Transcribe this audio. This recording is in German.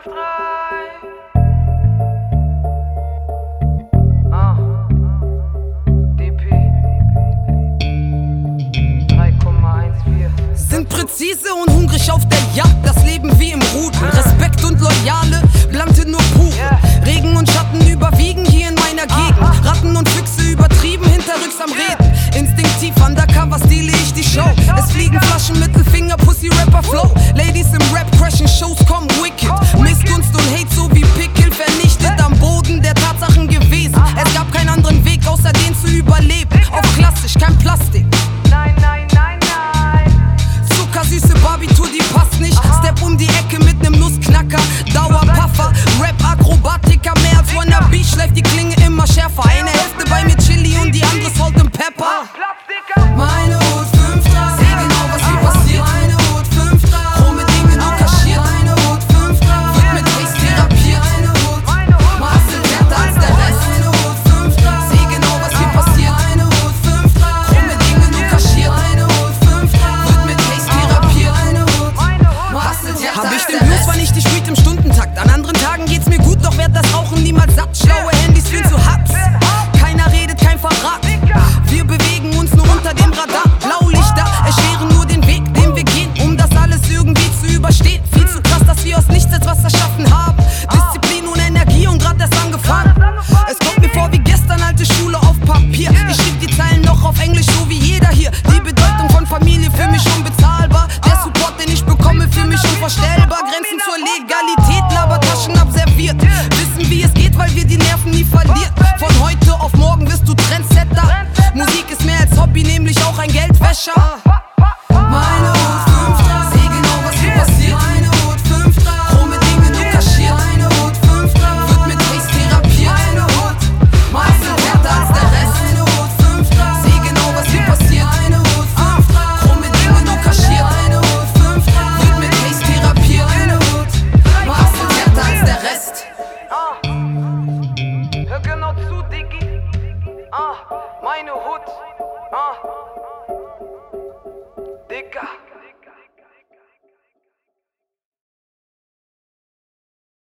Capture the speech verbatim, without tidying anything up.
drei. Ah. D P drei Komma vierzehn. Sind präzise und hungrig auf der Jagd, das Leben wie im Rudel. Respekt und Loyale, Blante nur pure. Regen und Schatten überwiegen hier in meiner Gegend. Ratten und Füchse übertrieben, hinterrücks am Reden. Instinktiv undercover stehle ich die Show. Es fliegen Flaschen, Mittelfinger, Pussy, Rapper, Flow. Ladies im Rap crashen, Shows kommen wicked. Missgunst und Hate so wie Pickel vernichtet am Boden der Tatsachen gewesen. Es gab keinen anderen Weg, außer den zu überleben. Auf klassisch, kein Plastik. Nein, nein, nein, nein. Zuckersüße Barbie-Tour, die passt nicht. Step um die Ecke mit nem Nussknacker. Dauerpuffer, Rap-Akrobatiker. Mehr als Wannabe, schleift die Klinge immer schärfer. Eine Hälfte bei mir Chili und die andere Salt and Pepper. Meine Hut fünf drei, seh genau was hier passiert. Meine Hut fünf drei, chrome Dinge nur kaschiert. Meine Hut fünf drei, wird mit Haze therapiert. Meine Hut, Marcel härter als der Rest. Meine Hut fünf drei, seh genau was hier passiert. Meine Hut fünf drei, chrome Dinge nur kaschiert. Meine Hut fünf drei, wird mit Haze therapiert. Meine Hut, Marcel härter als der Rest. Hab ich den Blues, wann ich die Street im Stundentakt. An anderen Tagen geht's mir gut, doch werd das Rauchen niemals satt. Schlaue Handys fühlen zu Hubs. Keiner redet, kein Verrat. Wir bewegen uns nur unter dem Radar. Blaulichter erschweren nur den Weg, den wir gehen, um das alles irgendwie zu überstehen. Viel zu krass, dass wir aus nichts etwas erschaffen haben. Disziplin und Energie und grad erst angefangen. Es kommt mir vor wie gestern, alte Schule auf Papier. Ich schrieb die Zeilen noch auf Englisch, so wie jeder hier. Die Bedeutung von Familie für mich unbezahlbar. Der Support, den ich bekomme, für mich unvorstellbar. Grenzen zur Legalität, Labertaschen abserviert. Wissen, wie es geht, weil wir die Nerven nie verlieren. Von heute auf morgen wirst du Trendsetter. Musik ist mehr als Hobby, nämlich auch ein Geldwäscher. Meine Hut fünf drei, seh genau was hier passiert. Meine Hut fünf drei, chrome Dinge nur kaschiert. Meine Hut fünf drei, wird mit Haze therapiert. Meine Hut, Marcel härter als der Rest. Meine Hut fünf drei, seh genau was hier passiert. Meine Hut fünf drei, chrome Dinge nur kaschiert. Meine Hut fünf drei, wird mit Haze therapiert. Meine Hut, Marcel härter als der Rest. Ah. Hör genau zu, Diggi. Ah, meine Hut. Ah.